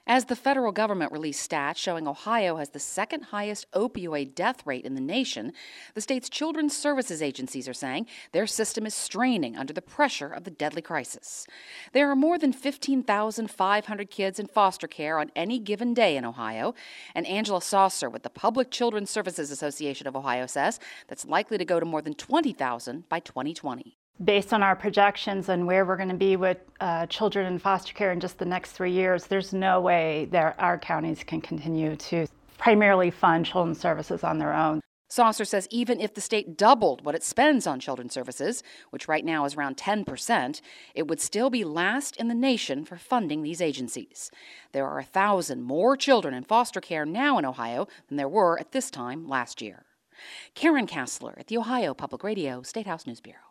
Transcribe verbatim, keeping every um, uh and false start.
As the federal government released stats showing Ohio has the second highest opioid death rate in the nation, the state's children's services agencies are saying their system is straining under the pressure of the deadly crisis. There are more than fifteen thousand five hundred kids in foster care on any given day in Ohio, and Angela Saucer with the Public Children's Services Association of Ohio says that's likely to go to more than twenty thousand by twenty twenty. Based on our projections and where we're going to be with uh, children in foster care in just the next three years, there's no way that our counties can continue to primarily fund children's services on their own. Saucer says even if the state doubled what it spends on children's services, which right now is around ten percent, it would still be last in the nation for funding these agencies. There are a thousand more children in foster care now in Ohio than there were at this time last year. Karen Kassler at the Ohio Public Radio State House News Bureau.